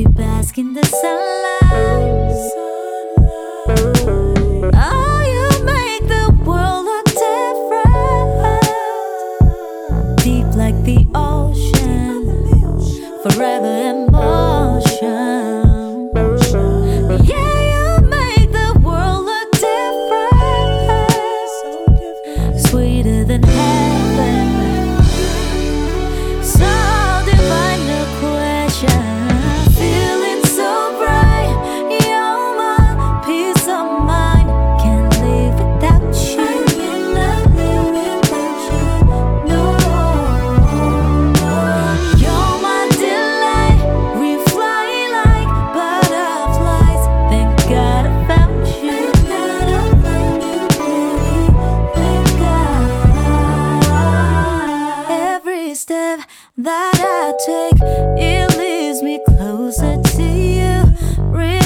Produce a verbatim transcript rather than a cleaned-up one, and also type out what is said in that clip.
we bask in the sunlight. Oh, you make the world look different, deep like the ocean, forever in motion. Yeah, you make the world look different, sweeter than heaven, so divine, no question. Feeling so bright, you're my peace of mind. Can't live without you. Cannot live without you. No, you're my delight. We fly like butterflies. Thank God I found you. Thank God I found you, baby. Thank God. Every step that I take, it leads me closer to you.